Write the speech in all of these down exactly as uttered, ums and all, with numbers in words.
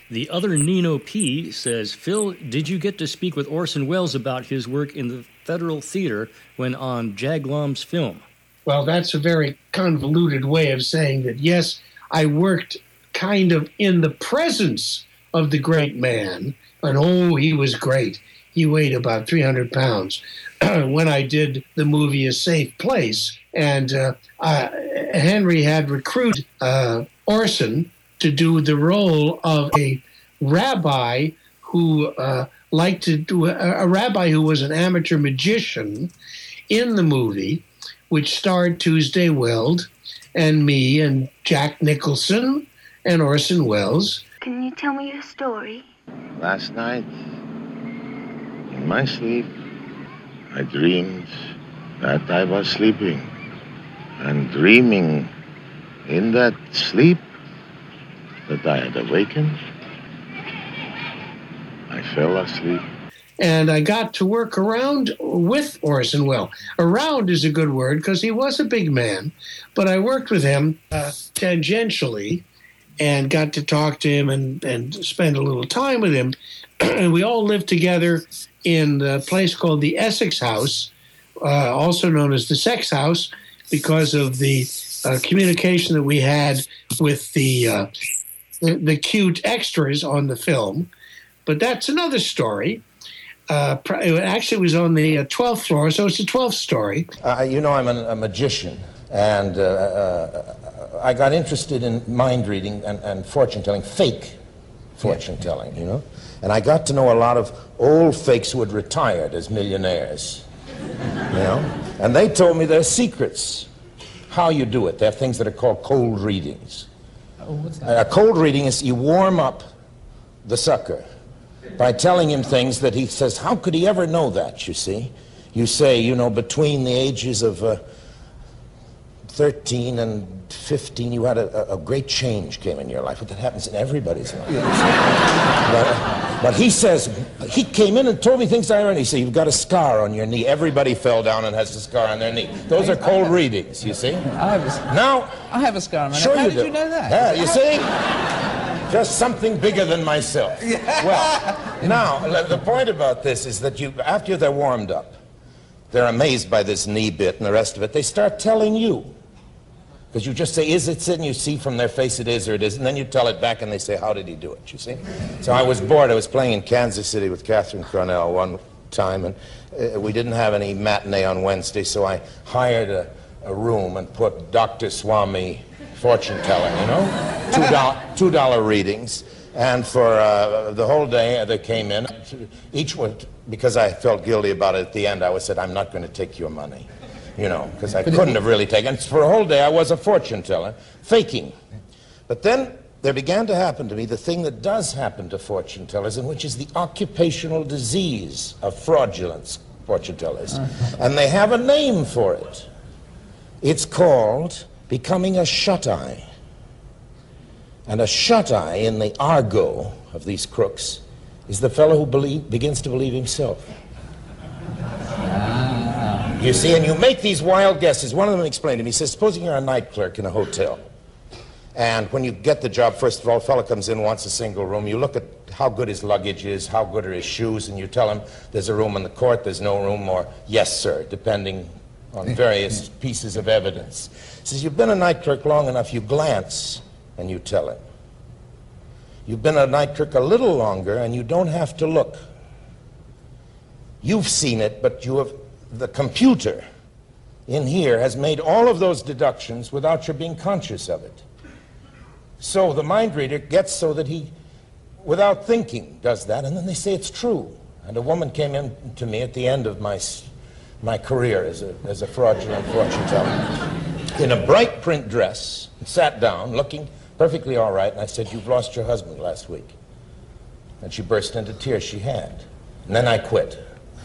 The other Nino P. says, Phil, did you get to speak with Orson Welles about his work in the Federal Theater when on Jaglom's film? Well, that's a very convoluted way of saying that, yes, I worked kind of in the presence of the great man, and oh, he was great. He weighed about three hundred pounds when I did the movie A Safe Place. And uh, uh, Henry had recruited uh, Orson to do the role of a rabbi who uh, liked to do a, a rabbi who was an amateur magician in the movie, which starred Tuesday Weld and me and Jack Nicholson and Orson Welles. Can you tell me your story? Last night, in my sleep, I dreamed that I was sleeping. And dreaming in that sleep that I had awakened, I fell asleep. And I got to work around with Orson Welles. Around is a good word because he was a big man, but I worked with him uh, tangentially and got to talk to him and, and spend a little time with him. And we all lived together in a place called the Essex House, uh, also known as the Sex House, because of the uh, communication that we had with the, uh, the the cute extras on the film. But that's another story. Uh, it actually was on the twelfth floor, so it's a twelfth story. Uh, you know, I'm a, a magician, and uh, uh, I got interested in mind reading and, and fortune telling, fake fortune telling, you know. And I got to know a lot of old fakes who had retired as millionaires, you know. And they told me their secrets, how you do it. They have things that are called cold readings. Oh, what's that? A cold reading is you warm up the sucker by telling him things that he says, how could he ever know that, you see? You say, you know, between the ages of uh, thirteen and fifteen, you had a, a great change came in your life. But that happens in everybody's life. but, but he says, he came in and told me things I already see. You've got a scar on your knee. Everybody fell down and has a scar on their knee. Those are cold readings, you see? I have a, now, I have a scar on my knee. Sure How you did do. you know that? Yeah, you see? Just something bigger than myself. Yeah. Well, now, the point about this is that you, after they're warmed up, they're amazed by this knee bit and the rest of it, they start telling you. Because you just say, is it? And you see from their face it is or it isn't. And then you tell it back and they say, how did he do it? You see? So I was bored. I was playing in Kansas City with Catherine Cornell one time, and uh, we didn't have any matinee on Wednesday, so I hired a, a room and put Doctor Swami fortune telling, you know? Two dollar, two dollar readings. And for uh, the whole day they came in. Each one, because I felt guilty about it at the end, I was said, I'm not going to take your money. You know, because I couldn't have really taken. For a whole day, I was a fortune teller, faking. But then there began to happen to me the thing that does happen to fortune tellers, and which is the occupational disease of fraudulent fortune tellers. Uh-huh. And they have a name for it. It's called becoming a shut-eye. And a shut-eye in the argot of these crooks is the fellow who believe, begins to believe himself. You see, and you make these wild guesses. One of them explained to me, he says, supposing you're a night clerk in a hotel, and when you get the job, first of all, a fellow comes in, wants a single room, you look at how good his luggage is, how good are his shoes, and you tell him there's a room in the court, there's no room, or yes, sir, depending on various pieces of evidence. He says, you've been a night clerk long enough, you glance, and you tell him. You've been a night clerk a little longer, and you don't have to look. You've seen it, but you have... The computer in here has made all of those deductions without your being conscious of it. So the mind reader gets so that he, without thinking, does that, and then they say it's true. And a woman came in to me at the end of my, my career as a, as a fraudulent fortune teller in a bright print dress, and sat down looking perfectly all right, and I said, you've lost your husband last week. And she burst into tears. She had. And then I quit.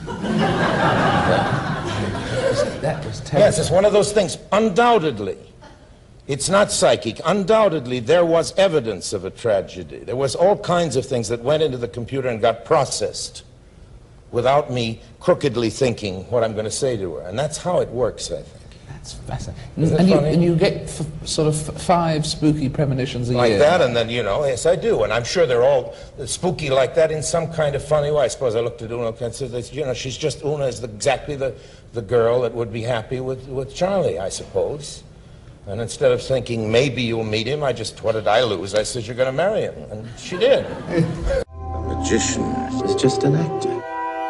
That was terrible. Yes, it's one of those things. Undoubtedly, it's not psychic. Undoubtedly, there was evidence of a tragedy. There was all kinds of things that went into the computer and got processed without me crookedly thinking what I'm going to say to her. And that's how it works, I think. That's fascinating. Isn't it And you, funny? and you get f- sort of f- five spooky premonitions a Like year. that, and then, you know, yes, I do. And I'm sure they're all spooky like that in some kind of funny way. I suppose I looked at Una and said, you know, she's just, Una is the, exactly the, the girl that would be happy with, with Charlie, I suppose. And instead of thinking, maybe you'll meet him, I just, what did I lose? I said, you're going to marry him. And she did. A magician is just an actor.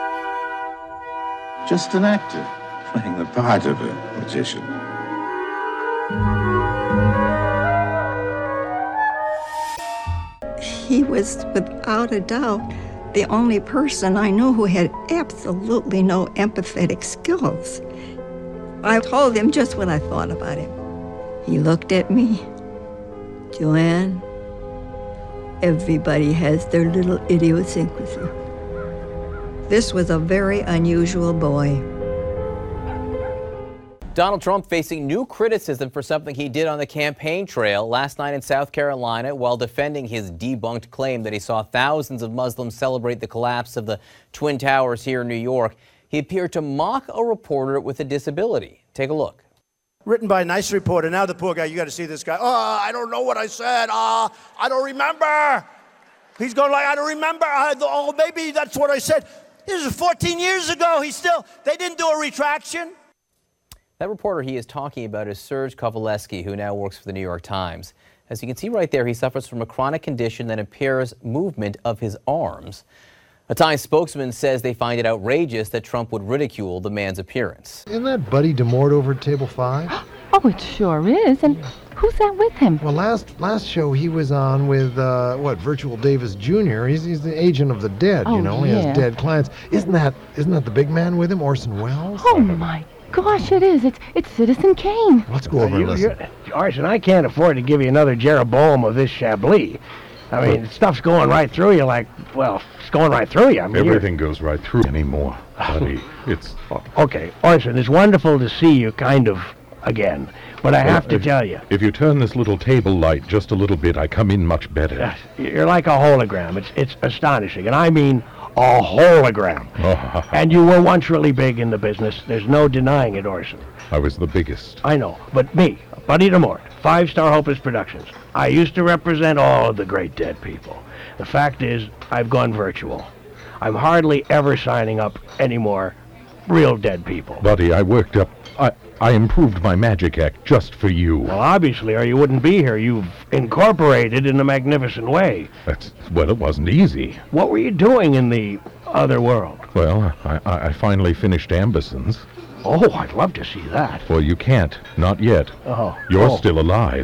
Just an actor playing the part of a magician. He was, without a doubt, the only person I knew who had absolutely no empathetic skills. I told him just what I thought about him. He looked at me. Joanne, everybody has their little idiosyncrasy. This was a very unusual boy. Donald Trump facing new criticism for something he did on the campaign trail last night in South Carolina while defending his debunked claim that he saw thousands of Muslims celebrate the collapse of the Twin Towers here in New York. He appeared to mock a reporter with a disability. Take a look. Written by a nice reporter. Now the poor guy, you got to see this guy. Oh, I don't know what I said. Ah, uh, I don't remember. He's going like, I don't remember. I, oh, maybe that's what I said. This is fourteen years ago. He still, they didn't do a retraction. That reporter he is talking about is Serge Kovaleski, who now works for the New York Times. As you can see right there, he suffers from a chronic condition that impairs movement of his arms. A Times spokesman says they find it outrageous that Trump would ridicule the man's appearance. Isn't that Buddy DeMort over at table five? Oh, it sure is. And who's that with him? Well, last last show he was on with, uh, what, Virtual Davis Junior He's, he's the agent of the dead, Oh, you know. yeah. He has dead clients. Isn't that isn't that the big man with him, Orson Welles? Oh, my gosh, it is. It's it's Citizen Kane. Let's go over and listen. Orson, I can't afford to give you another Jeroboam of this Chablis. I mean, stuff's going right through you like, well, it's going right through you. I mean, everything goes right through anymore, buddy. It's... Okay, Orson, it's wonderful to see you kind of again, but I well, have to if, tell you. If you turn this little table light just a little bit, I come in much better. Yes, you're like a hologram. It's, it's astonishing, and I mean a hologram. Oh. And you were once really big in the business. There's no denying it, Orson. I was the biggest. I know, but me, Buddy DeMort, Five Star Hopeless Productions, I used to represent all of the great dead people. The fact is, I've gone virtual. I'm hardly ever signing up anymore real dead people. Buddy, I worked up, I, I improved my magic act just for you. Well, obviously, or you wouldn't be here. You've incorporated in a magnificent way. That's, well, it wasn't easy. What were you doing in the other world? Well, I, I, I finally finished Ambisons. Oh, I'd love to see that. Well, you can't. Not yet. Oh. You're oh. still alive.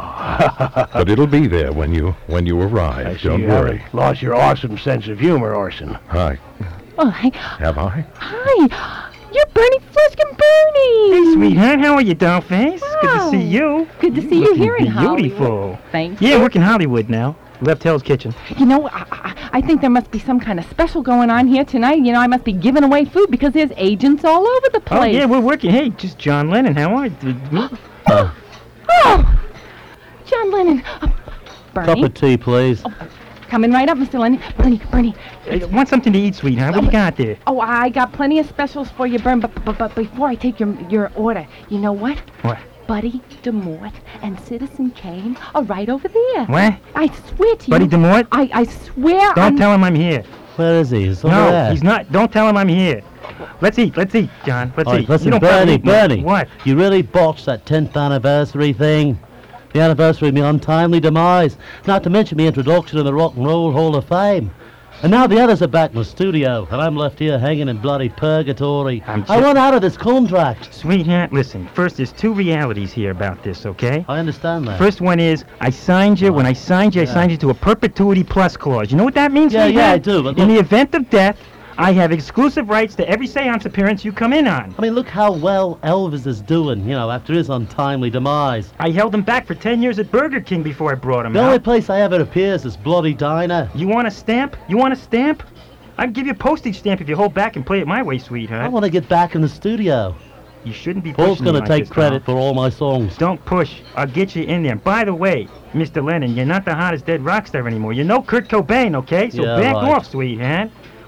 Oh. But it'll be there when you when you arrive. I see Don't you worry. haven't lost your awesome sense of humor, Orson. Hi. Oh, hi. Have I? Hi. You're Bernie Fluskin Bernie. Hey, sweetheart. How are you, dollface? Oh. Good to see you. Good to see you here in beautiful. Hollywood. Thank yeah, you. Yeah, work in Hollywood now. Left Hell's Kitchen. You know, I, I, I think there must be some kind of special going on here tonight. You know, I must be giving away food because there's agents all over the place. Oh, yeah, we're working. Hey, just John Lennon. How are you? Oh, oh, John Lennon. Uh, Bernie. Cup of tea, please. Oh, coming right up, Mister Lennon. Bernie, Bernie. Hey, want something to eat, sweetheart? What do you got there? Oh, I got plenty of specials for you, Bern. But, but, but before I take your your order, you know what? What? Buddy DeMort and Citizen Kane are right over there. What? I swear to you. Buddy DeMort? I, I swear. Don't I'm... tell him I'm here. Where is he? He's over no, there. he's not. Don't tell him I'm here. Let's eat. Let's eat, John. Let's All right, eat. listen, you don't Bernie, probably... Bernie. What? You really botched that tenth anniversary thing. The anniversary of my untimely demise. Not to mention my introduction to the Rock and Roll Hall of Fame. And now the others are back in the studio, and I'm left here hanging in bloody purgatory. I'm I want out of this contract. Sweetheart, listen. First, there's two realities here about this, okay? I understand that. First one is, I signed you. Oh. When I signed you, Yeah. I signed you to a perpetuity plus clause. You know what that means, Yeah, sweetheart? yeah, I do, but in look- the event of death, I have exclusive rights to every seance appearance you come in on. I mean, look how well Elvis is doing, you know, after his untimely demise. I held him back for ten years at Burger King before I brought him The out. only place I ever appears is Bloody Diner. You want a stamp? You want a stamp? I'd give you a postage stamp if you hold back and play it my way, sweetheart. I want to get back in the studio. You shouldn't be Paul's pushing going me to like take this, credit Paul. for all my songs. Don't push. I'll get you in there. By the way, Mister Lennon, you're not the hottest dead rock star anymore. You're no Kurt Cobain, okay? So Yeah, back right. off, sweetheart.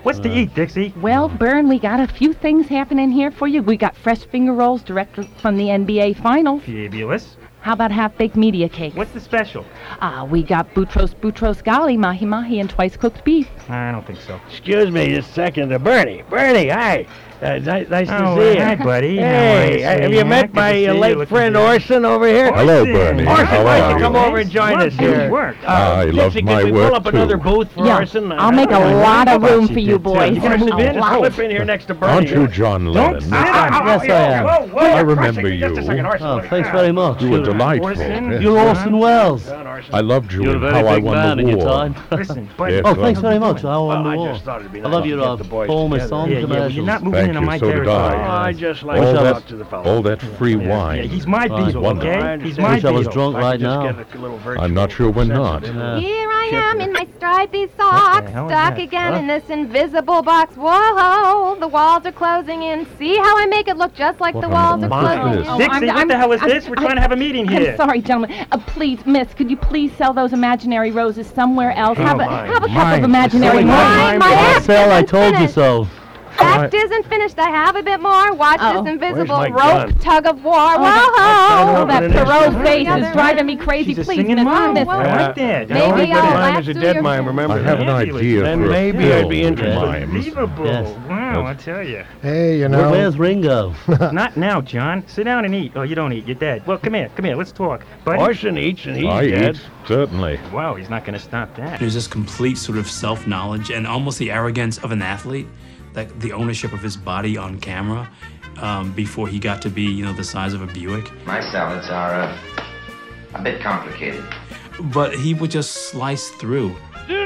What's to Uh. eat, Dixie? Well, Bern, we got a few things happening here for you. We got fresh finger rolls direct from the N B A Finals. Fabulous. How about half-baked media cake? What's the special? Ah, we got Boutros Boutros Gali, mahi mahi, and twice-cooked beef. I don't think so. Excuse me just a second. Uh, Bernie. Bernie, hi. Uh, nice, nice Oh, to see you. hi, buddy. How are Hey, you, have you sweetheart? met Good to my see uh, you. late Looking friend good. Orson over here? Hello, Bernie. Orson, How why are don't you you? come over and join Work, us here? good work. Uh, I Dixie, love can my we work, pull up another too. booth for Yeah, Orson? I'll make a lot of room for you boys. You gonna move in? A lot. Slip in here next to Bernie. Aren't you John Don't Lennon? sit on Ah, me. Yes, I am. Whoa, whoa, I you're remember crushing me. Just a you. second, Orson. Oh, Look at thanks that. very much. You were delightful. Orson, Yes. You're Orson Welles. John Orson. I loved you You're a in very How I big Won man the in your War. time. Listen, buddy. Yes, Oh, well, thanks very much. How Well, on the I wall. just thought it'd be I nice love to your get uh, the boys Paul together. Masson Yeah, yeah, but commercials. you're not moving Thank into you, my so did territory. I. I just like all to that, talk to the fellow. all that free wine. Yeah, he's my Right. Beatle, Wonderful. okay? I He's understand. my Wish I was Beatle. drunk If I could right just now. get a little virtual I'm not sure we're not. sensitive. Uh, Here I Shit. am in my stripy socks, hell is stuck that? again Huh? in this invisible box. Whoa, the walls are closing in. See how I make it look just like What the the walls are fuck closing is in? this? Dixie, what the hell is this? We're trying to have a meeting here. I'm sorry, gentlemen. Uh, please, miss, could you please sell those imaginary roses somewhere else? have, a, mine, have a cup mine. of imaginary Selling roses. mine, my mine. act Sal, I isn't told you finished. so. Act isn't finished. I have a bit more. Watch Uh-oh. this invisible my rope gun? tug of war. Oh, Whoa! Oh, that Open it in. Perot face Yeah, is they're driving right. me crazy. She's a Please, singing miss, mime. miss. I like that. Maybe I Only like good I'll that. mime laugh is a through dead your mime, film. remember I that? have an Fabulous. idea Then for a maybe I'd be film interested. mimes. Unbelievable. Yes. Wow, I tell you. Hey, you Where- know. Where's Ringo? Not now, John. Sit down and eat. Oh, you don't eat. You're dead. Well, come here. Come here. Let's talk. Buddy. Orson eats and he's I dead. eat, certainly. Wow, he's not going to stop that. There's this complete sort of self-knowledge and almost the arrogance of an athlete, like the ownership of his body on camera, um, before he got to be, you know, the size of a Buick. My salads are uh, a bit complicated. But he would just slice through.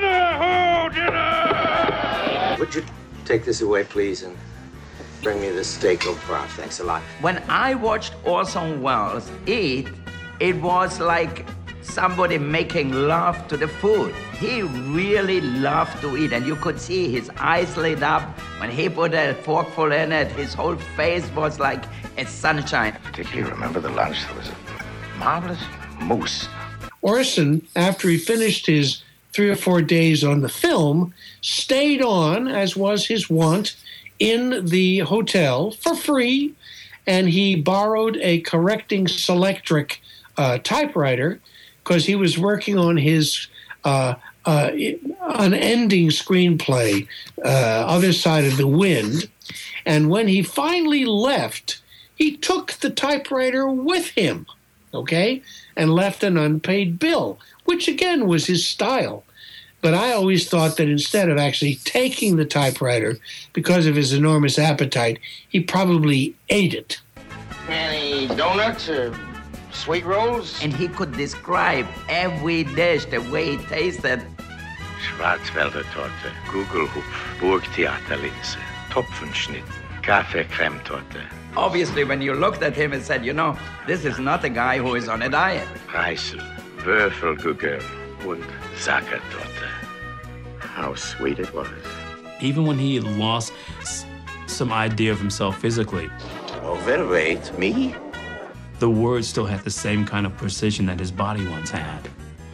Would you take this away, please, and bring me this steak au poivre? Thanks a lot. When I watched Orson Welles eat, it was like somebody making love to the food. He really loved to eat, and you could see his eyes lit up. When he put a forkful in it, his whole face was like it's sunshine. I particularly remember the lunch. There was a marvelous moose. Orson, after he finished his three or four days on the film, stayed on, as was his wont, in the hotel for free, and he borrowed a correcting Selectric uh, typewriter because he was working on his uh, uh, unending screenplay, uh, Other Side of the Wind. And when he finally left, he took the typewriter with him, okay, and left an unpaid bill, which again was his style. But I always thought that instead of actually taking the typewriter, because of his enormous appetite, he probably ate it. Any donuts or sweet rolls? And he could describe every dish the way it tasted. Schwarzwälder Torte, Kugelhupf, Burgtheaterlinse, Topfenschnitten, Kaffee-Creme-Torte. Obviously, when you looked at him and said, you know, this is not a guy who is on a diet. Reisel, Würfelkugeln und Sackertorte. How sweet it was. Even when he had lost s- some idea of himself physically, Overweight me? the words still had the same kind of precision that his body once had.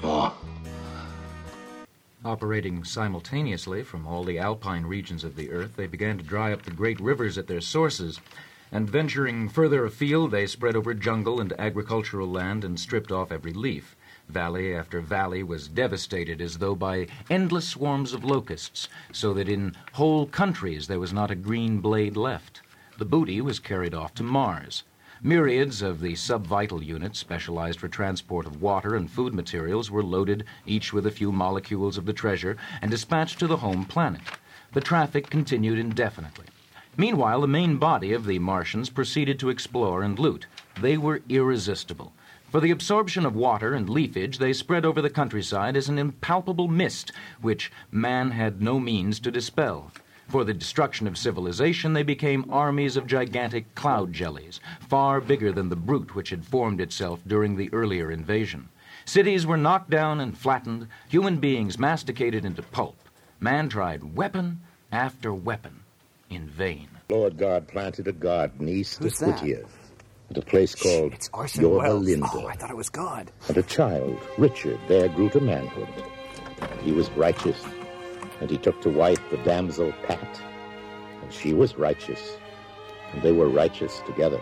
Operating simultaneously from all the alpine regions of the earth, they began to dry up the great rivers at their sources, and venturing further afield, they spread over jungle and agricultural land and stripped off every leaf. Valley after valley was devastated as though by endless swarms of locusts, so that in whole countries there was not a green blade left. The booty was carried off to Mars. Myriads of the subvital units specialized for transport of water and food materials were loaded, each with a few molecules of the treasure, and dispatched to the home planet. The traffic continued indefinitely. Meanwhile, the main body of the Martians proceeded to explore and loot. They were irresistible. For the absorption of water and leafage, they spread over the countryside as an impalpable mist, which man had no means to dispel. For the destruction of civilization, they became armies of gigantic cloud jellies, far bigger than the brute which had formed itself during the earlier invasion. Cities were knocked down and flattened, human beings masticated into pulp. Man tried weapon after weapon, in vain. Lord God planted a garden east Who's of that? Whittier, at a place called It's Orson Yorba Welles. Linda. Oh, I thought it was God. And a child, Richard, there grew to manhood. He was righteous And he took to wife the damsel Pat, and she was righteous, and they were righteous together.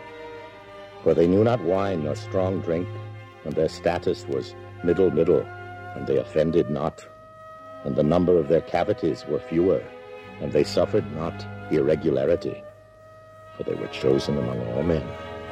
For they knew not wine nor strong drink, and their status was middle middle, and they offended not. And the number of their cavities were fewer, and they suffered not irregularity, for they were chosen among all men.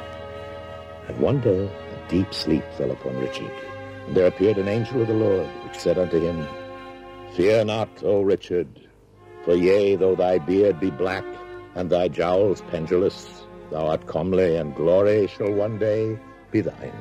And one day a deep sleep fell upon Richard, and there appeared an angel of the Lord, which said unto him, Fear not, O Richard, for yea, though thy beard be black, and thy jowls pendulous, thou art comely, and glory shall one day be thine.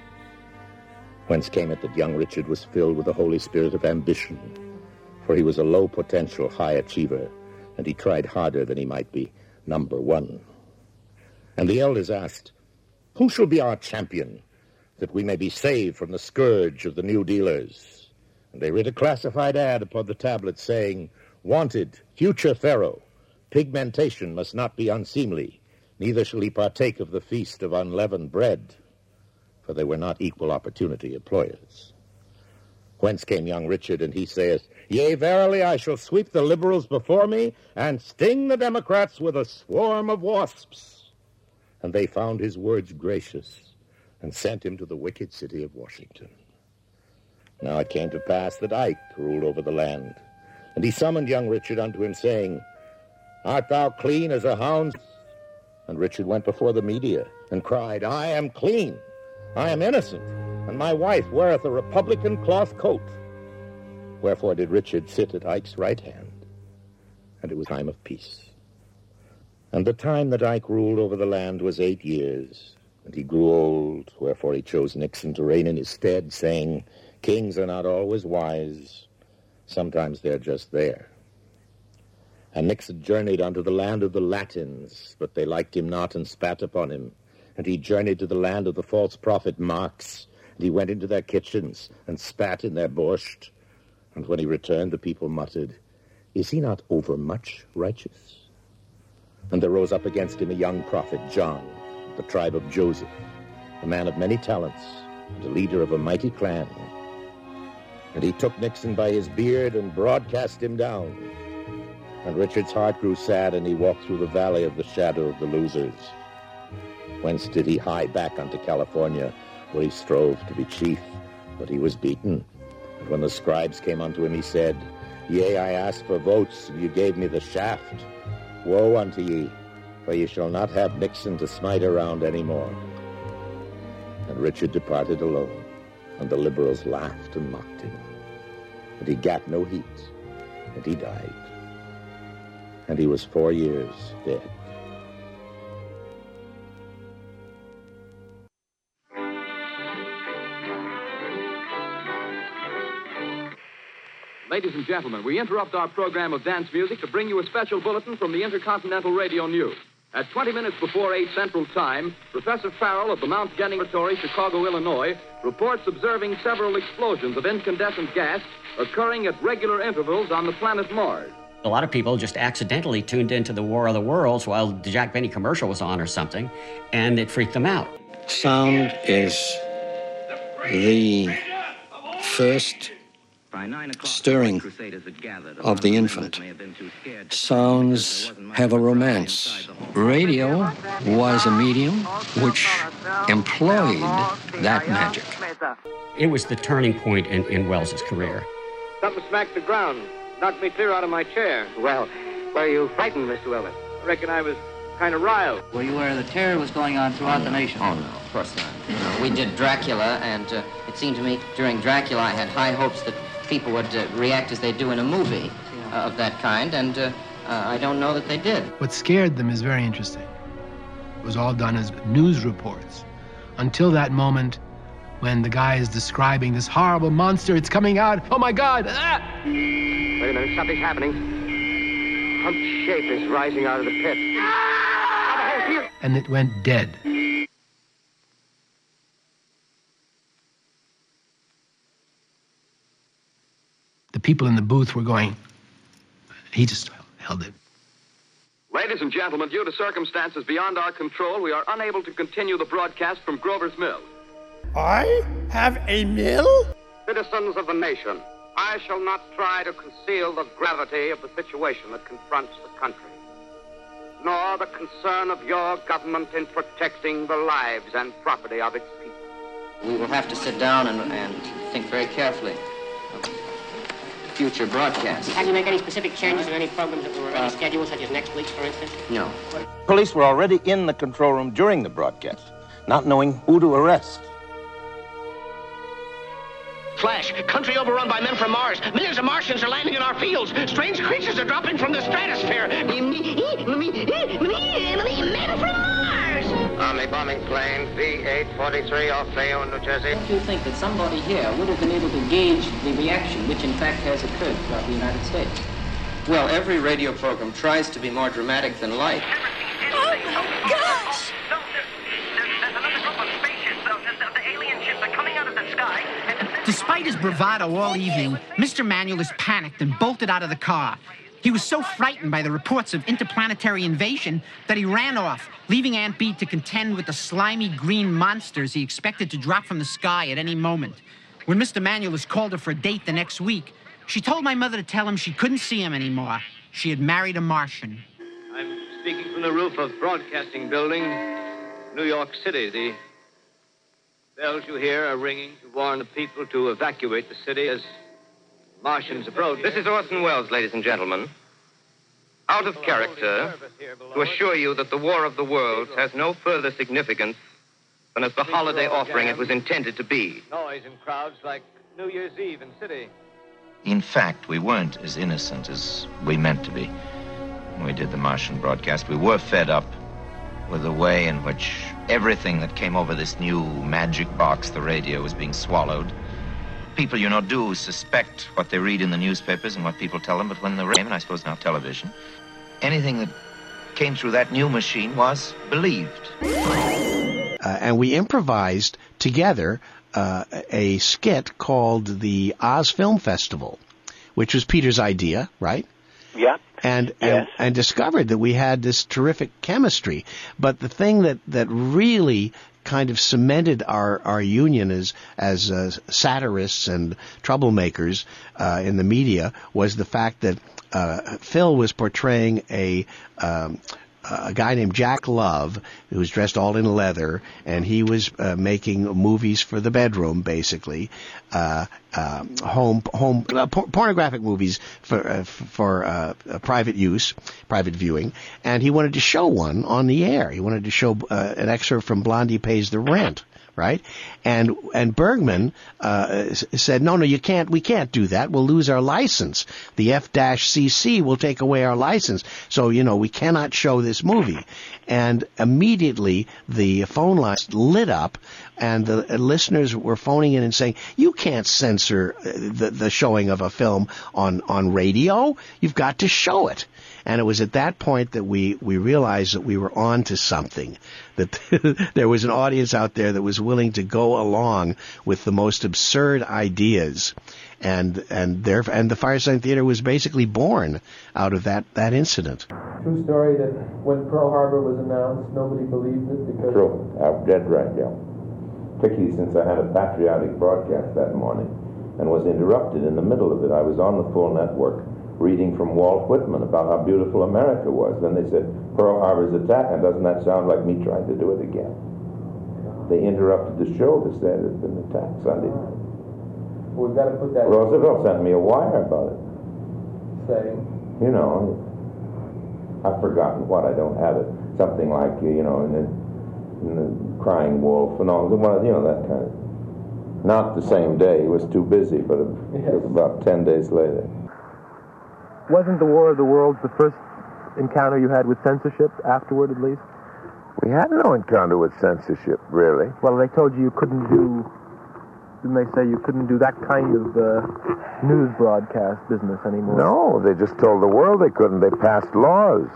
Whence came it that young Richard was filled with the Holy Spirit of ambition? For he was a low-potential high achiever, and he tried harder than he might be number one. And the elders asked, Who shall be our champion, that we may be saved from the scourge of the new dealers? And they writ a classified ad upon the tablet, saying, Wanted, future Pharaoh, pigmentation must not be unseemly, neither shall he partake of the feast of unleavened bread, for they were not equal opportunity employers. Whence came young Richard, and he saith, Yea, verily, I shall sweep the liberals before me, and sting the Democrats with a swarm of wasps. And they found his words gracious, and sent him to the wicked city of Washington. Now it came to pass that Ike ruled over the land, and he summoned young Richard unto him, saying, Art thou clean as a hound? And Richard went before the media, and cried, I am clean, I am innocent, and my wife weareth a Republican cloth coat. Wherefore did Richard sit at Ike's right hand, and it was time of peace. And the time that Ike ruled over the land was eight years, and he grew old, wherefore he chose Nixon to reign in his stead, saying, Kings are not always wise, sometimes they're just there. And Nixon journeyed unto the land of the Latins, but they liked him not and spat upon him. And he journeyed to the land of the false prophet Marx, and he went into their kitchens and spat in their borscht. And when he returned, the people muttered, Is he not overmuch righteous? And there rose up against him a young prophet, John, the tribe of Joseph, a man of many talents, and a leader of a mighty clan. And he took Nixon by his beard and broadcast him down. And Richard's heart grew sad, and he walked through the valley of the shadow of the losers. Whence did he hie back unto California, where he strove to be chief, but he was beaten. And when the scribes came unto him, he said, Yea, I asked for votes, and you gave me the shaft. Woe unto ye, for ye shall not have Nixon to smite around any more. And Richard departed alone, and the liberals laughed and mocked him. But he gat no heat, and he died. And he was four years dead. Ladies and gentlemen, we interrupt our program of dance music to bring you a special bulletin from the Intercontinental Radio News. At twenty minutes before eight Central Time, Professor Farrell of the Mount Genning Laboratory, Chicago, Illinois, reports observing several explosions of incandescent gas occurring at regular intervals on the planet Mars. A lot of people just accidentally tuned into the War of the Worlds while the Jack Benny commercial was on or something, and it freaked them out. Sound is the first stirring of the infant. Sounds have a romance. Radio was a medium which employed that magic. It was the turning point in, in Wells's career. Something smacked the ground, knocked me clear out of my chair. Well, were you frightened, Mister Weller? I reckon I was kind of riled. Were you aware the terror was going on throughout the nation? Oh, no, of course not. No, we did Dracula, and uh, it seemed to me during Dracula I had high hopes that people would uh, react as they do in a movie uh, of that kind, and uh, uh, I don't know that they did. What scared them is very interesting. It was all done as news reports. Until that moment when the guy is describing this horrible monster, it's coming out, oh my God, ah! Wait a minute, something's happening. Humped shape is rising out of the pit. Ah! And it went dead. The people in the booth were going, he just held it. Ladies and gentlemen, due to circumstances beyond our control, we are unable to continue the broadcast from Grover's Mill. I have a mill? Citizens of the nation, I shall not try to conceal the gravity of the situation that confronts the country, nor the concern of your government in protecting the lives and property of its people. We will have to sit down and, and think very carefully of future broadcasts. Can you make any specific changes in any programs that were already scheduled, such as next week's, for instance? No. Police were already in the control room during the broadcast, not knowing who to arrest. Flash, country overrun by men from Mars. Millions of Martians are landing in our fields. Strange creatures are dropping from the stratosphere. Men from Mars! Army bombing plane V eight forty-three off Bayonne, New Jersey. Don't you think that somebody here would have been able to gauge the reaction, which in fact has occurred throughout the United States? Well, every radio program tries to be more dramatic than life. Oh, my gosh! There's another group of spaceships. The alien ships are coming out of the sky. Despite his bravado all evening, Mister Manuelis panicked and bolted out of the car. He was so frightened by the reports of interplanetary invasion that he ran off, leaving Aunt Bee to contend with the slimy green monsters he expected to drop from the sky at any moment. When Mister Manuelis called her for a date the next week, she told my mother to tell him she couldn't see him anymore. She had married a Martian. I'm speaking from the roof of Broadcasting Building, New York City. The bells you hear are ringing to warn the people to evacuate the city as Martians approach. This is Orson Welles, ladies and gentlemen. Out of character, to assure you that the War of the Worlds has no further significance than as the holiday offering it was intended to be. Noise in crowds like New Year's Eve in city. In fact, we weren't as innocent as we meant to be when we did the Martian broadcast. We were fed up with the way in which everything that came over this new magic box, the radio, was being swallowed. People, you know, do suspect what they read in the newspapers and what people tell them, but when the radio, and I suppose now television, anything that came through that new machine was believed. Uh, and we improvised together uh, a skit called the Oz Film Festival, which was Peter's idea, right? Yeah. And, yes. and and discovered that we had this terrific chemistry. But the thing that, that really kind of cemented our, our union as as uh, satirists and troublemakers uh, in the media was the fact that uh, Phil was portraying a um, a guy named Jack Love, who was dressed all in leather, and he was uh, making movies for the bedroom, basically, uh, uh, home home uh, por- pornographic movies for uh, for uh, private use, private viewing, and he wanted to show one on the air. He wanted to show uh, an excerpt from Blondie Pays the Rent. Right, and and Bergman uh, said, no, no, you can't. We can't do that. We'll lose our license. The F C C will take away our license. So you know we cannot show this movie. And immediately the phone lines lit up, and the listeners were phoning in and saying, you can't censor the the showing of a film on on radio. You've got to show it. And it was at that point that we, we realized that we were on to something, that there was an audience out there that was willing to go along with the most absurd ideas. And and there and the Firesign Theater was basically born out of that, that incident. True story that when Pearl Harbor was announced, nobody believed it because... True. I'm dead right, yeah. Particularly since I had a patriotic broadcast that morning and was interrupted in the middle of it. I was on the full network, reading from Walt Whitman about how beautiful America was. Then they said, Pearl Harbor's attack, and doesn't that sound like me trying to do it again? They interrupted the show to say there's been an attack Sunday night. We've got to put that... Roosevelt sent me a wire about it. Saying? You know, I've forgotten what, I don't have it. Something like, you know, in the, in the Crying Wolf and all, you know, that kind of... Not the same day, he was too busy, but it, yes. It was about ten days later. Wasn't the War of the Worlds the first encounter you had with censorship, afterward at least? We had no encounter with censorship, really. Well, they told you you couldn't do, didn't they say you couldn't do that kind of uh, news broadcast business anymore? No, they just told the world they couldn't. They passed laws.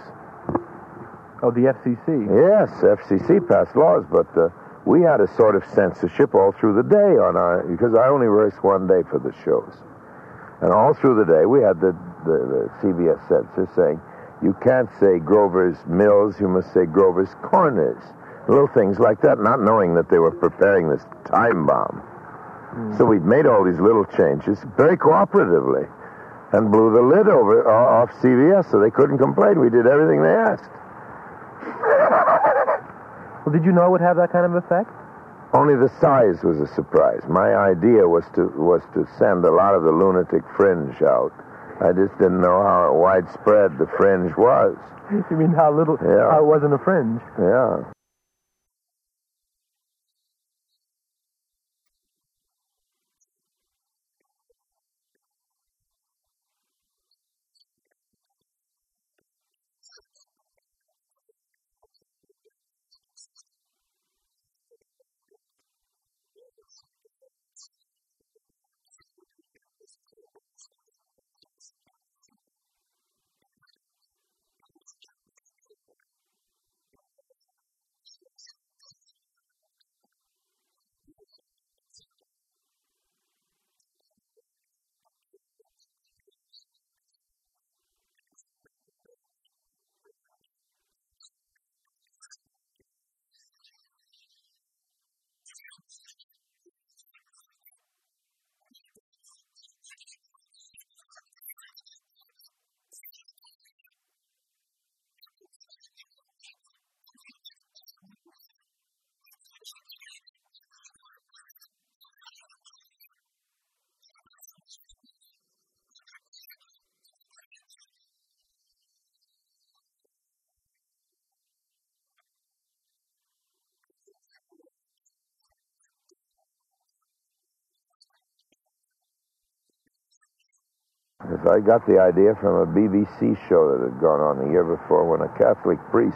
Oh, the F C C? Yes, F C C passed laws, but uh, we had a sort of censorship all through the day on our, because I only rehearsed one day for the shows. And all through the day, we had the, the, the C B S censor saying, you can't say Grover's Mills, you must say Grover's Corners. Little things like that, not knowing that they were preparing this time bomb. So we'd made all these little changes very cooperatively and blew the lid over uh, off C B S so they couldn't complain. We did everything they asked. Well, did you know it would have that kind of effect? Only the size was a surprise. My idea was to was to send a lot of the lunatic fringe out. I just didn't know how widespread the fringe was. You mean how little, Yeah. how it wasn't a fringe? Yeah. Because I got the idea from a B B C show that had gone on the year before when a Catholic priest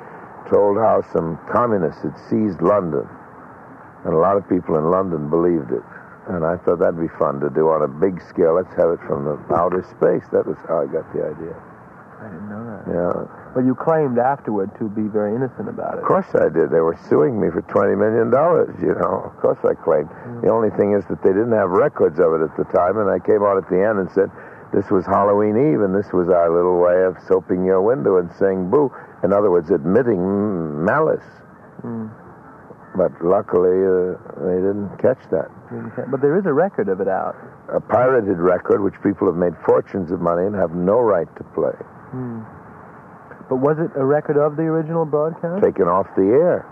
told how some communists had seized London. And a lot of people in London believed it. And I thought that'd be fun to do on a big scale. Let's have it from the outer space. That was how I got the idea. I didn't know that. Yeah. But you claimed afterward to be very innocent about it. Of course I did. They were suing me for twenty million dollars, you know. Of course I claimed. Mm. The only thing is that they didn't have records of it at the time, and I came out at the end and said, this was Halloween Eve, and this was our little way of soaping your window and saying boo. In other words, admitting malice. Mm. But luckily, uh, they didn't catch that. But there is a record of it out. A pirated record, which people have made fortunes of money and have no right to play. Hmm. But was it a record of the original broadcast? Taken off the air.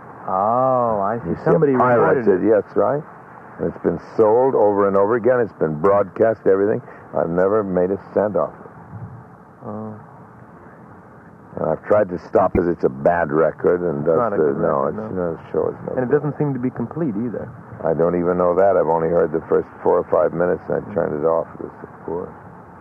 Oh, I see. You Somebody see, pirated recorded it. Yes, right. And it's been sold over and over again. It's been broadcast, everything. I've never made a cent off it. Oh. And I've tried to stop it. It's a bad record, and does not a the, good no, record, it's no. no show. It's no And it good. doesn't seem to be complete either. I don't even know that. I've only heard the first four or five minutes, and I turned it off. It was so poor.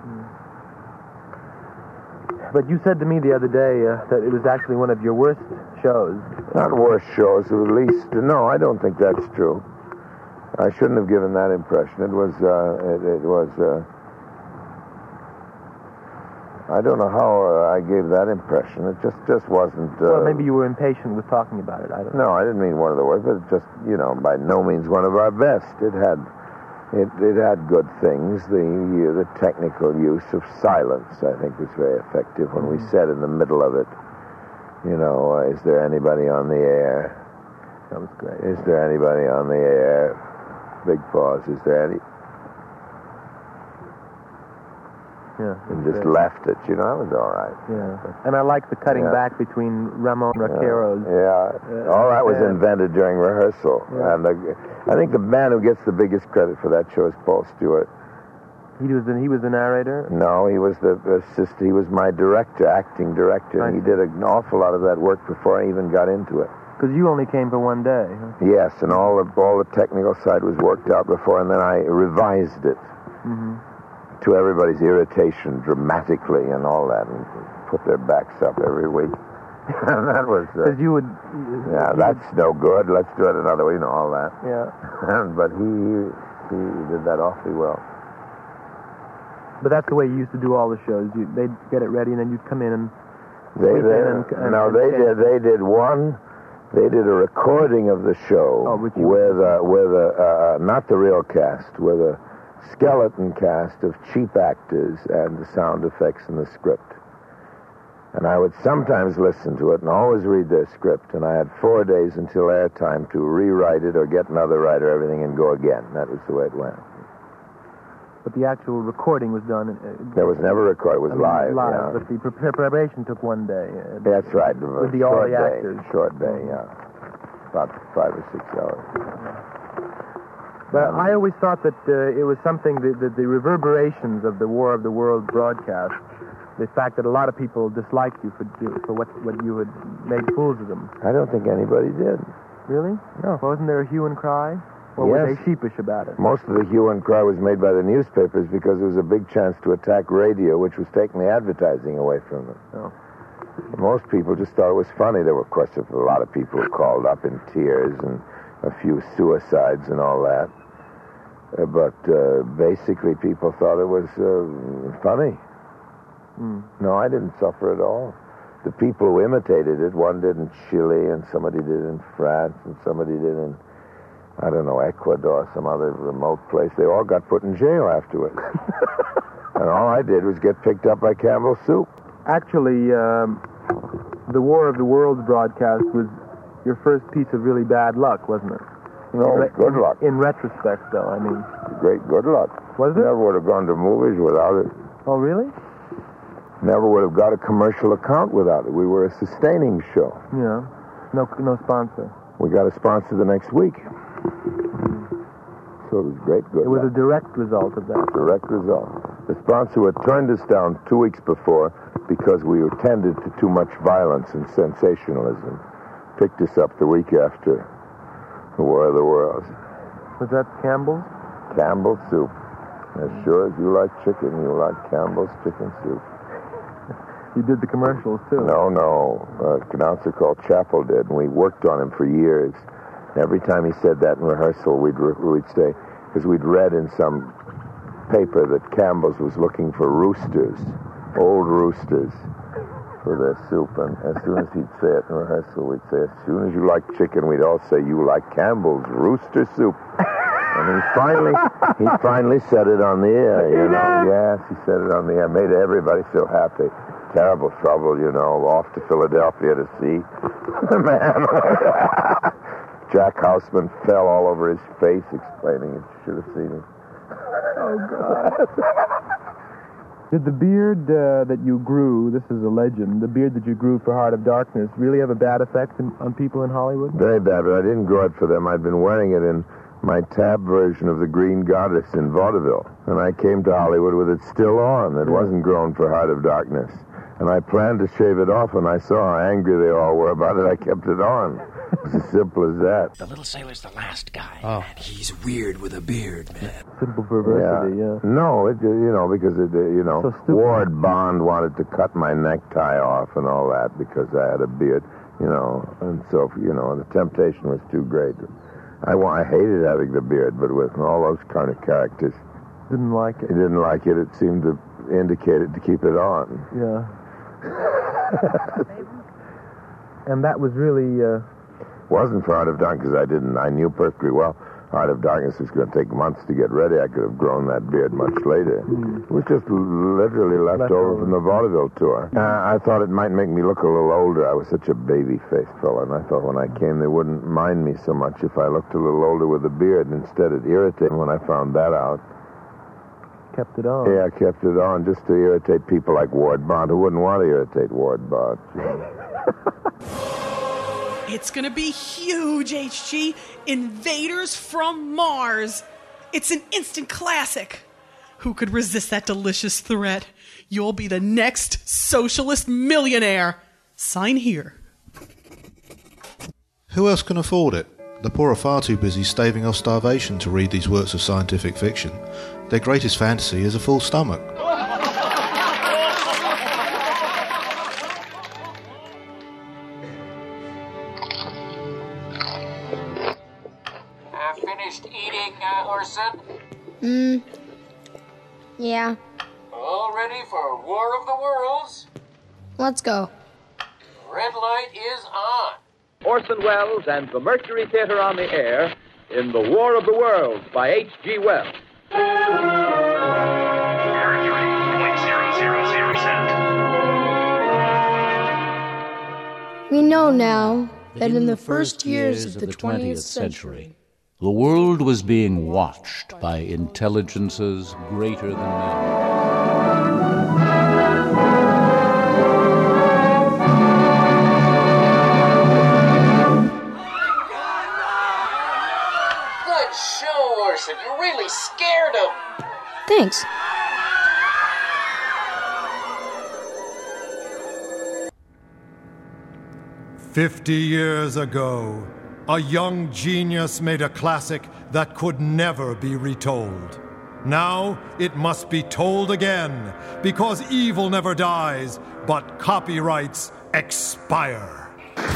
But you said to me the other day uh, that it was actually one of your worst shows. Not worst shows, at least. No, I don't think that's true. I shouldn't have given that impression. It was, uh, it, it was, uh, I don't know how uh, I gave that impression. It just, just wasn't. Uh, Well, maybe you were impatient with talking about it. I don't know. No, I didn't mean one of the worst, but it just, you know, by no means one of our best. It had, it, it had good things. The, uh, the technical use of silence, I think, was very effective when we said in the middle of it, you know, uh, is there anybody on the air? That was great. Is there anybody on the air? Big pause. Is there any? Yeah. And just great. left it. You know, it was all right. Yeah. And I like the cutting Yeah. back between Ramon Raquero's. Yeah. Uh, all that was and- invented during rehearsal. Yeah. And the, I think the man who gets the biggest credit for that show is Paul Stewart. He was the, he was the narrator. No, he was the assistant. He was my director, acting director. And he did an awful lot of that work before I even got into it. Because you only came for one day. Huh? Yes, and all the all the technical side was worked out before, and then I revised it. Mm-hmm. To everybody's irritation, dramatically and all that, and put their backs up every week. And that was... Because Uh, you would... yeah, you that's no good. Let's do it another way, you know, all that. Yeah. But he, he did that awfully well. But that's the way you used to do all the shows. You, they'd get it ready, and then you'd come in and... They, sleep they, in and, and, no, and they change. did, they did one... They did a recording of the show Oh, which you- with a, with a, uh, not the real cast, with a skeleton cast of cheap actors and the sound effects and the script. And I would sometimes listen to it and always read their script, and I had four days until airtime to rewrite it or get another writer, everything, and go again. That was the way it went. But the actual recording was done... Uh, there was never a record. It was I mean, live. Live, yeah. but the pre- preparation took one day. Uh, That's right. With the, all the day, actors. Short day, yeah. About five or six hours. But um, I always thought that uh, it was something, that the, the reverberations of the War of the Worlds broadcast, the fact that a lot of people disliked you for for what, what you had made fools of them. I don't think anybody did. Really? No. Wasn't there a hue and cry? Or yes. were they sheepish about it? Most of the hue and cry was made by the newspapers because it was a big chance to attack radio, which was taking the advertising away from them. Oh. Most people just thought it was funny. There were, of course, a lot of people who called up in tears and a few suicides and all that. Uh, but uh, basically, people thought it was uh, funny. Mm. No, I didn't suffer at all. The people who imitated it, one did in Chile, and somebody did in France, and somebody did in, I don't know, Ecuador, some other remote place. They all got put in jail afterwards. And all I did was get picked up by Campbell's Soup. Actually, um, the War of the Worlds broadcast was your first piece of really bad luck, wasn't it? No, in, good luck. In retrospect, though, I mean. Great good luck. Was it? Never would have gone to movies without it. Oh, really? Never would have got a commercial account without it. We were a sustaining show. Yeah. No, no sponsor. We got a sponsor the next week. So it was great good It was luck. a direct result of that. Direct result. The sponsor had turned us down two weeks before because we tended to too much violence and sensationalism. Picked us up the week after the War of the Worlds. Was that Campbell's? Campbell's Soup. As sure as you like chicken, you like Campbell's chicken soup. You did the commercials, too. No, no. Uh, an announcer called Chappell did, and we worked on him for years. Every time he said that in rehearsal, we'd, re- we'd say, because we'd read in some paper that Campbell's was looking for roosters, old roosters, for their soup. And as soon as he'd say it in rehearsal, we'd say, as soon as you like chicken, we'd all say, you like Campbell's rooster soup. And he finally, he finally said it on the air, you know. Yes, he said it on the air. Made everybody so happy. Terrible trouble, you know, off to Philadelphia to see the man. Jack Houseman fell all over his face explaining it. You should have seen him. Oh, God. Did the beard uh, that you grew, this is a legend, the beard that you grew for Heart of Darkness, really have a bad effect in, on people in Hollywood? Very bad, but I didn't grow it for them. I'd been wearing it in my tab version of the Green Goddess in vaudeville. And I came to Hollywood with it still on. It wasn't grown for Heart of Darkness. And I planned to shave it off, and I saw how angry they all were about it. I kept it on. It was as simple as that. The little sailor's the last guy. Oh. And he's weird with a beard, man. Simple perversity, yeah. yeah. No, it, you know, because, it, you know, so Ward Bond wanted to cut my necktie off and all that because I had a beard, you know. And so, you know, the temptation was too great. I, I hated having the beard, but with all those kind of characters. Didn't like it. He didn't like it. It seemed to indicate it to keep it on. Yeah. And that was really... Uh... Wasn't for Heart of Darkness, because I didn't. I knew perfectly well Heart of Darkness was going to take months to get ready. I could have grown that beard much later. Mm. It was just literally left, left over, over from the vaudeville tour. Uh, I thought it might make me look a little older. I was such a baby-faced fella, and I thought when I came they wouldn't mind me so much if I looked a little older with a beard. And instead it irritated me when I found that out. Kept it on. Yeah, I kept it on just to irritate people like Ward Bond, who wouldn't want to irritate Ward Bond. It's gonna be huge, H G. Invaders from Mars. It's an instant classic. Who could resist that delicious threat? You'll be the next socialist millionaire. Sign here. Who else can afford it? The poor are far too busy staving off starvation to read these works of scientific fiction. Their greatest fantasy is a full stomach. Uh, finished eating, uh, Orson? Hmm. Yeah. All ready for War of the Worlds? Let's go. Red light is on. Orson Welles and the Mercury Theater on the air in The War of the Worlds by H G Wells. Mercury point zero zero zero percent. know now that in the first years of the twentieth century, the world was being watched by intelligences greater than men. Good show, Orson. You really scared him. Thanks. Fifty years ago, a young genius made a classic that could never be retold. Now it must be told again, because evil never dies, but copyrights expire.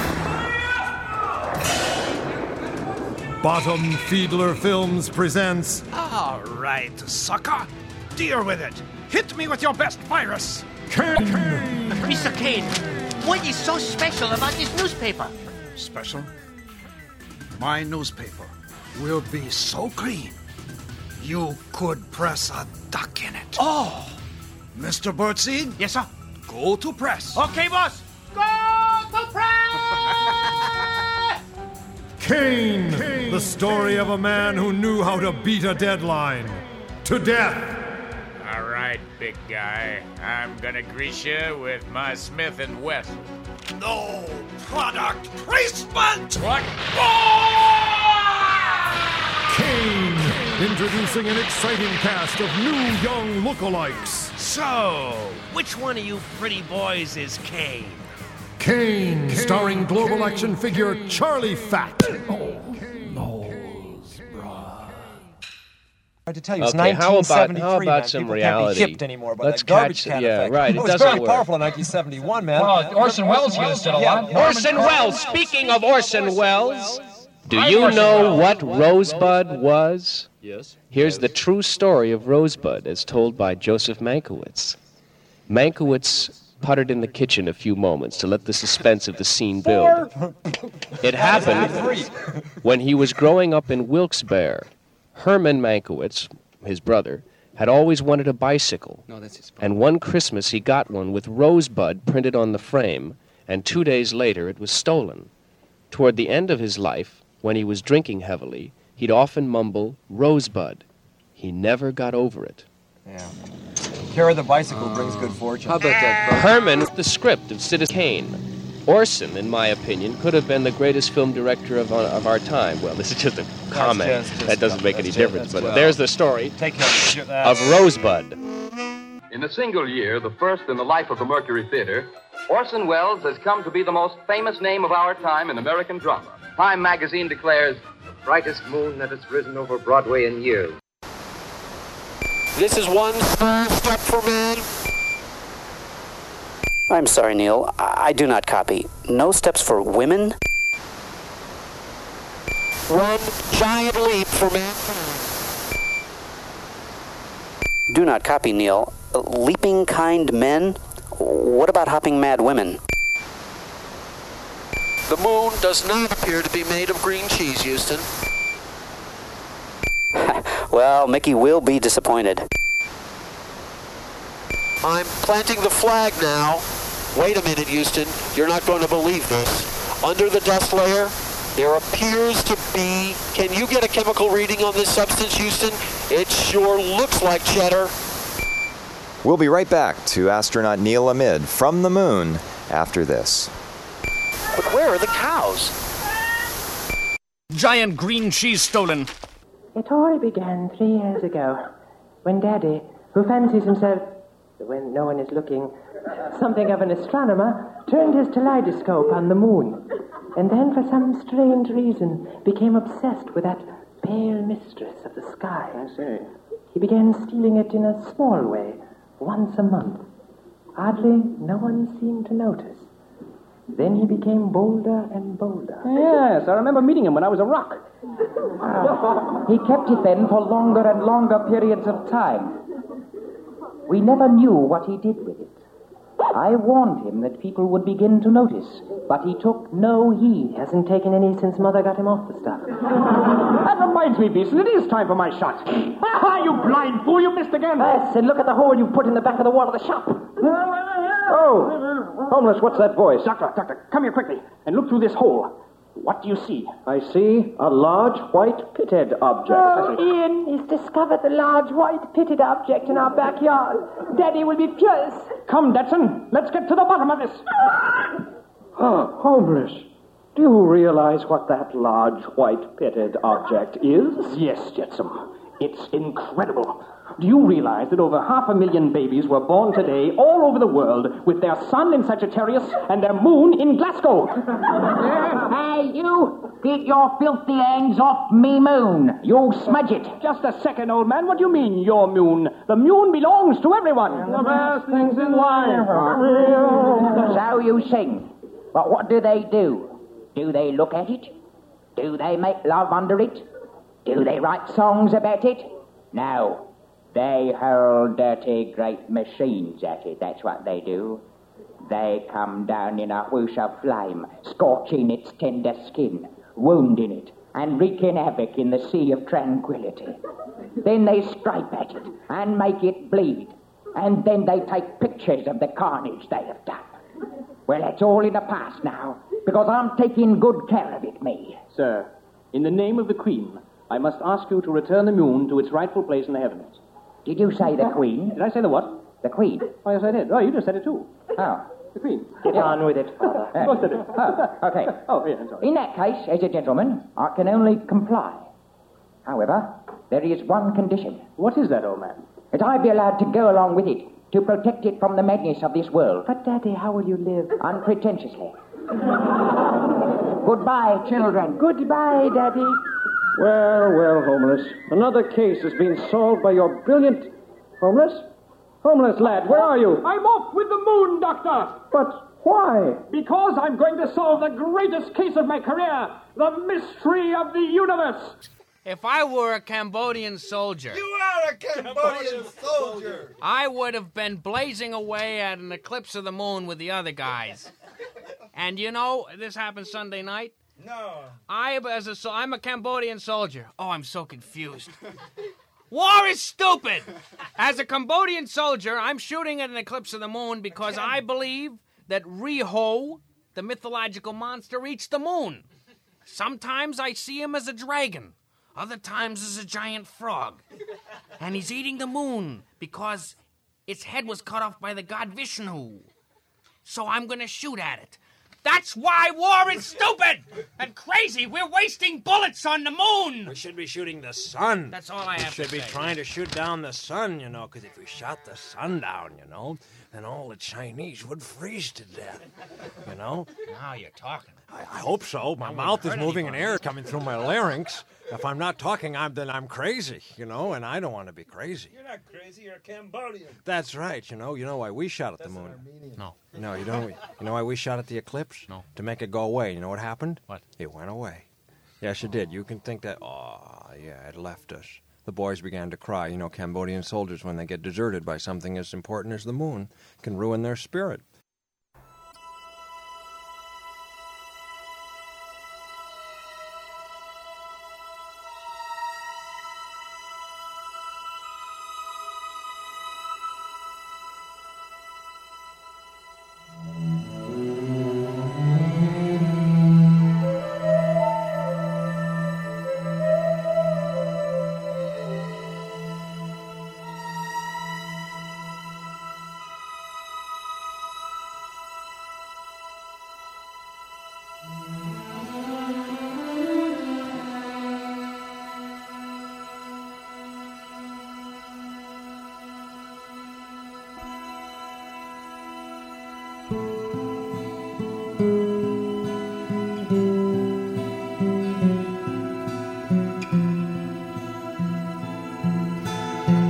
Bottom Fiedler Films presents... All right, sucker. Deal with it. Hit me with your best virus. Kane! Mister Kane, what is so special about this newspaper? Special? My newspaper will be so clean, you could press a duck in it. Oh! Mister Birdseed? Yes, sir. Go to press. Okay, boss. Go to press! Kane, Kane, the story of a man who knew how to beat a deadline. To death. All right, big guy. I'm gonna grease you with my Smith and Wesson. No product placement! What? Kane, introducing an exciting cast of new young lookalikes. So, which one of you pretty boys is Kane? Kane, Kane starring global Kane, action figure Kane. Charlie Fat. Oh, to tell you, it's okay, nineteen seventy-three, how about, how about man. some People reality? Can't be hipped anymore by Let's that garbage catch, can yeah, effect. right. It, It was doesn't very work. powerful in nineteen seventy-one, man. Well, Orson Welles used it a lot. Yeah. Orson Welles. Speaking of Orson Welles, do you know what Rosebud was? Yes. Here's the true story of Rosebud, as told by Joseph Mankiewicz. Mankiewicz puttered in the kitchen a few moments to let the suspense of the scene build. It happened when he was growing up in Wilkes-Barre. Herman Mankiewicz, his brother, had always wanted a bicycle. No, that's his and one Christmas he got one with Rosebud printed on the frame, and two days later it was stolen. Toward the end of his life, when he was drinking heavily, he'd often mumble, Rosebud. He never got over it. Yeah. Carry the bicycle brings good fortune. How about that, folks? Herman, the script of Citizen Kane. Orson, in my opinion, could have been the greatest film director of, uh, of our time. Well, this is just a comment. Just, just, that doesn't make any just, difference, but well, there's the story take care of Rosebud. In a single year, the first in the life of the Mercury Theater, Orson Welles has come to be the most famous name of our time in American drama. Time magazine declares, the brightest moon that has risen over Broadway in years. This is one small step for man. I'm sorry, Neil. I, I do not copy. No steps for women? One giant leap for mankind. Do not copy, Neil. Leaping kind men? What about hopping mad women? The moon does not appear to be made of green cheese, Houston. Well, Mickey will be disappointed. I'm planting the flag now. Wait a minute, Houston. You're not going to believe this. Under the dust layer, there appears to be... Can you get a chemical reading on this substance, Houston? It sure looks like cheddar. We'll be right back to astronaut Neil Amid from the moon after this. But where are the cows? Giant green cheese stolen. It all began three years ago, when Daddy, who fancies himself, when no one is looking, something of an astronomer, turned his kaleidoscope on the moon, and then for some strange reason became obsessed with that pale mistress of the sky. I see. He began stealing it in a small way, once a month. Oddly, no one seemed to notice. Then he became bolder and bolder. Yes, I remember meeting him when I was a rock. He kept it then for longer and longer periods of time. We never knew what he did with it. I warned him that people would begin to notice, but he took no heed. Hasn't taken any since Mother got him off the stuff. That reminds me, Beeson, it is time for my shot. Ah, you blind fool, you missed again. Yes, and look at the hole you've put in the back of the wall of the shop. Oh, homeless, what's that voice? Doctor, doctor, come here quickly and look through this hole. What do you see? I see a large white pitted object. Oh, Ian has discovered the large white pitted object in our backyard. Daddy will be furious. Come, Datsun, let's get to the bottom of this. Oh, homeless. Do you realize what that large white pitted object is? Yes, Jetsam. It's incredible. Do you realize that over half a million babies were born today all over the world with their sun in Sagittarius and their moon in Glasgow? Hey, you! Get your filthy hands off me moon. You'll smudge it. Just a second, old man. What do you mean, your moon? The moon belongs to everyone. The best things in life are real. So you sing. But what do they do? Do they look at it? Do they make love under it? Do they write songs about it? No. They hurl dirty great machines at it, that's what they do. They come down in a whoosh of flame, scorching its tender skin, wounding it, and wreaking havoc in the sea of tranquility. Then they stripe at it and make it bleed, and then they take pictures of the carnage they have done. Well, that's all in the past now, because I'm taking good care of it, me. Sir, in the name of the Queen, I must ask you to return the moon to its rightful place in the heavens. Did you say the Queen? Did I say the what? The Queen. Oh, yes, I did. Oh, you just said it too. Oh. The Queen. Get yeah. on with it, Father. Of course I did. Oh, okay. Oh, yeah, I'm sorry. In that case, as a gentleman, I can only comply. However, there is one condition. What is that, old man? That I be allowed to go along with it, to protect it from the madness of this world. But, Daddy, how will you live? Unpretentiously. Goodbye, children. Goodbye, Daddy. Well, well, homeless. Another case has been solved by your brilliant... Homeless? Homeless lad, where are you? I'm off with the moon, Doctor. But why? Because I'm going to solve the greatest case of my career, the mystery of the universe. If I were a Cambodian soldier... You are a Cambodian soldier! I would have been blazing away at an eclipse of the moon with the other guys. And you know, this happened Sunday night. No. I, as a, so I'm a Cambodian soldier. Oh, I'm so confused. War is stupid! As a Cambodian soldier, I'm shooting at an eclipse of the moon because I believe that Riho, the mythological monster, reached the moon. Sometimes I see him as a dragon. Other times as a giant frog. And he's eating the moon because its head was cut off by the god Vishnu. So I'm gonna shoot at it. That's why war is stupid and crazy. We're wasting bullets on the moon. We should be shooting the sun. That's all I have to say. We should be trying to shoot down the sun, you know, because if we shot the sun down, you know, then all the Chinese would freeze to death, you know? Now you're talking. I, I hope so. My mouth is moving and air is coming through my larynx. If I'm not talking, I'm then I'm crazy, you know, and I don't want to be crazy. You're not crazy, you're a Cambodian. That's right, you know. You know why we shot at That's the moon? No. No, you don't. You know why we shot at the eclipse? No. To make it go away. You know what happened? What? It went away. Yes, it did. You can think that, oh, yeah, it left us. The boys began to cry. You know, Cambodian soldiers, when they get deserted by something as important as the moon, can ruin their spirit.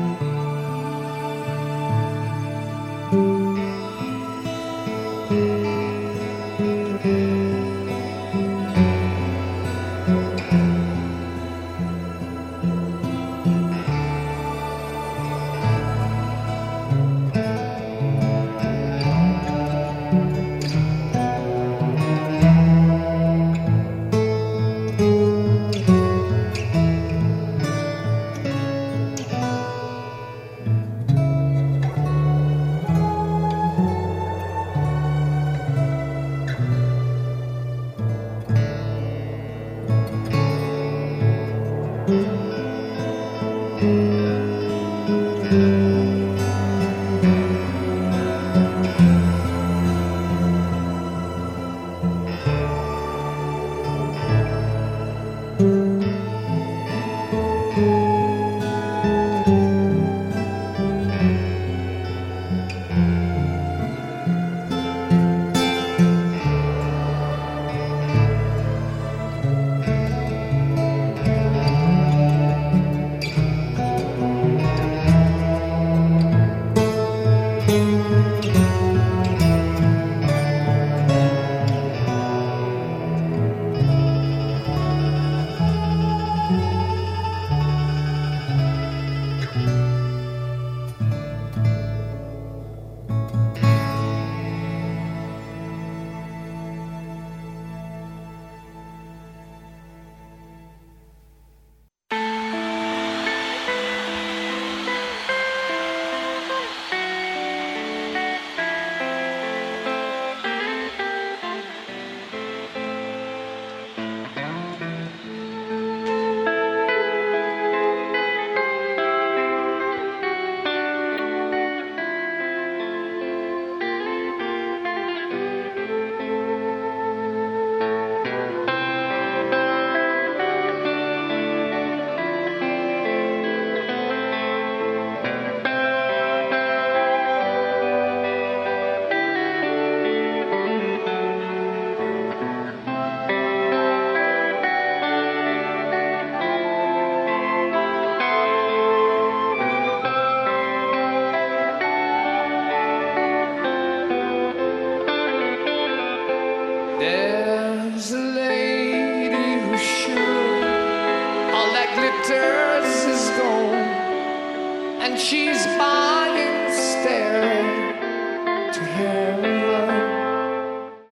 Thank you.